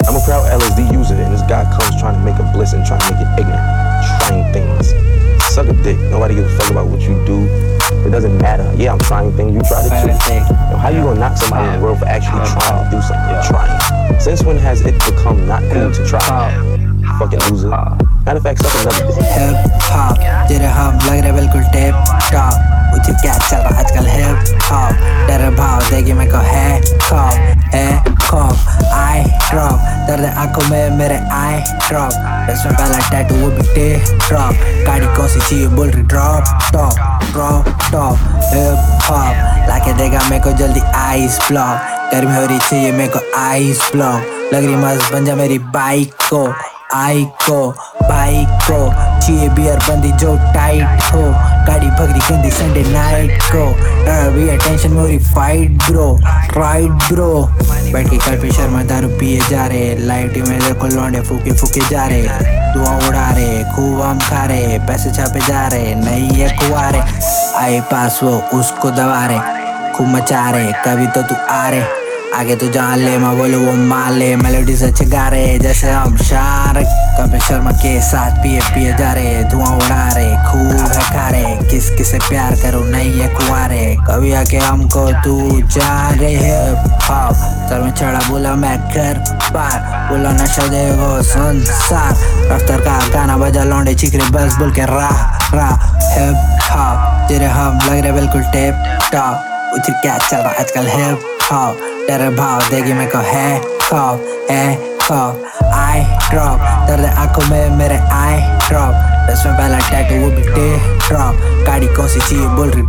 I'm a proud LSD user, and this guy comes trying to make a bliss and trying to make it ignorant. Trying things. Suck a dick. Nobody gives a fuck about what you do. It doesn't matter. Yeah, I'm trying things. You tried it too. Yo, how you gonna knock somebody in the world for actually trying to do something? Trying. Since when has it become not cool to try? Fucking loser. Matter of fact, suck another dick. Hip hop, तेरे हम लग रहे बिल्कुल tip top. मुझे क्या चल रहा आजकल हिप हॉप. तेरे भाव देगी मेरे को है खौफ. आई ड्रॉप दर्द आंखों में मेरे आई ड्रॉप. इसमें पहला टैटू वो भी टे ड्रॉप. गाड़ी कौन सी चाहिए बोल रही ड्रॉप टॉप. हिप हॉप लाके देगा मेरे को जल्दी आइस ब्लॉक. गर्मी हो रही चाहिए मेरे को आइस ब्लॉक. लग रही मस्त बन जा मेरी बाइक को चाहिए बियर बंदी जो टाइट हो. गाड़ी भगरी गंदी संडे नाइट को. भी अटेंशन मेरी फाइट ब्रो राइट ब्रो. बैठ के कल पे शर्मा दारू पिए जा रहे. लाइट में देखो लौंडे फूके जा रहे. धुआं उड़ा रहे खूब हम खा रहे. पैसे छापे जा रहे नहीं ये कुआरे. आए पास वो उसको दबा रहे. खूब मचा रहे कभी तो तू आ रहे. आगे तो जान ले मैं बोलो वो माले. मेलोडी से गा रहे जैसे हम शार्क. कभी शर्मा के साथ पिए जा रहे. धुआं उड़ा रहे खूब है खा रहे. किस से प्यार करो नहीं ये कुआरे. कभी आके हमको तू जा रहे. हिप हॉप सर में चढ़ा बोला मैं घर पार. बोला नशा देगो संसार. रफ्तार का गाना बजा लौंडे चिकरे बस बोल के राह. हिप हॉप तेरे हम लग रहे बिल्कुल टिप टॉप. उधर क्या चल रहा आजकल हिप हॉप. तेरे भाव देगी मेरे को है खौफ. आई ड्रॉप दर्द आंखों में मेरे आई ड्रॉप. इसमें पहला टैटू वो भी टे ड्रॉप. गाड़ी कौन सी चाहिए बोल रही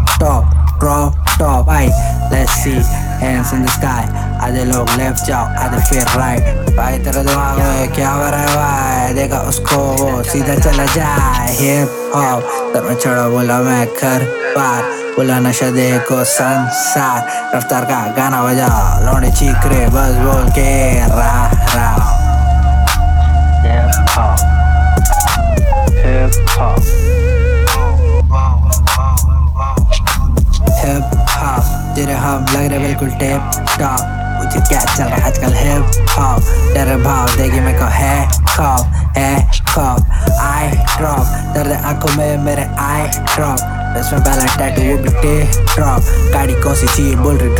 top. I let's see hands in the sky. आधे लोग लेफ्ट जाओ आधे फिर राइट. भाई तेरे दिमाग में क्या हो रहा है भाई. देखा उसको वो सीधा चला जाए. हिप हॉप सर में चढ़ा बोला मैं घर पार. बोला नशा देखो संसार. रफ्तार का गाना बजा लौंडे चीकरे बस बोल के राह. हिप हॉप तेरे हम लग रहे बिल्कुल टिप टॉप. मुझे क्या चल रहा आजकल हिप हॉप. तेरे भाव देगी मेरे को है खौफ. आई ड्रॉप दर्द आंखों में मेरे आई ड्रॉप. इसमें पहला टैटू वो भी टे ड्रॉप. गाड़ी कौन सी चाहिए बोल रही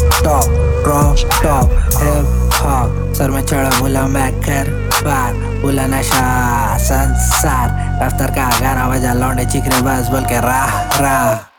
टॉप. हिप हॉप सर में चढ़ा बोला मैं घर पार. बोला नशा संसार. रफ्तार का गाना बजा लौंडे चिकरे बस बोल के राह.